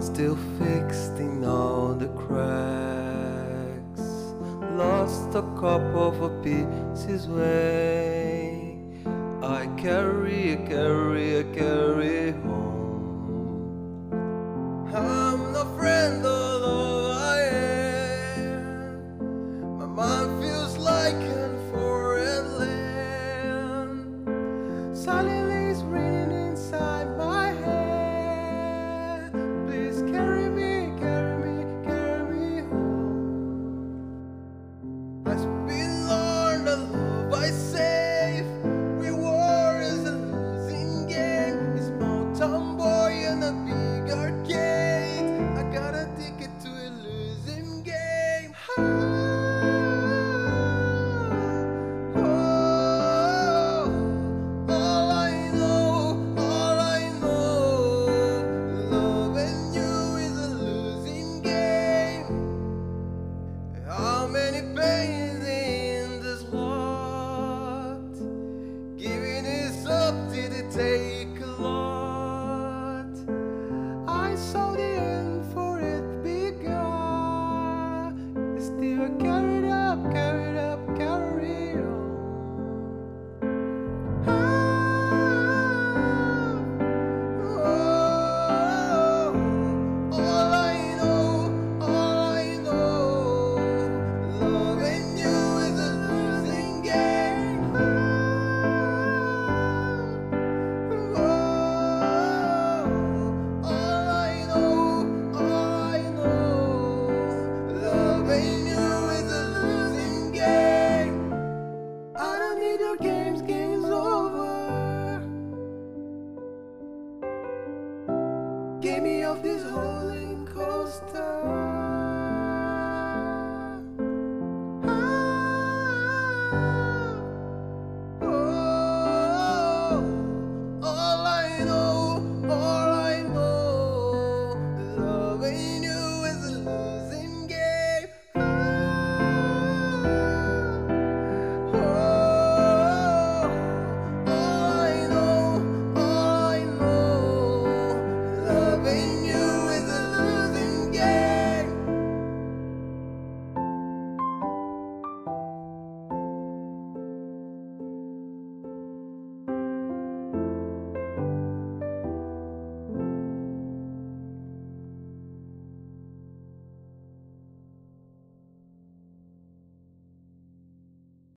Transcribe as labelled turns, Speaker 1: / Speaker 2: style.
Speaker 1: still fixed in all the cracks. Lost a couple of pieces way. I carry home. I'm no friend, although I am. My mind feels like an foreign land. Silently is ringing inside my head. Please carry me home. I've been learned that love I save. We war is a losing game. A small town boy in a big arcade. I got a ticket to a losing game. How many pains in this world? Giving this up, did it take a lot? I saw the end for it begun. Still carried up, carry on. Game's over. Get me off this rolling coaster.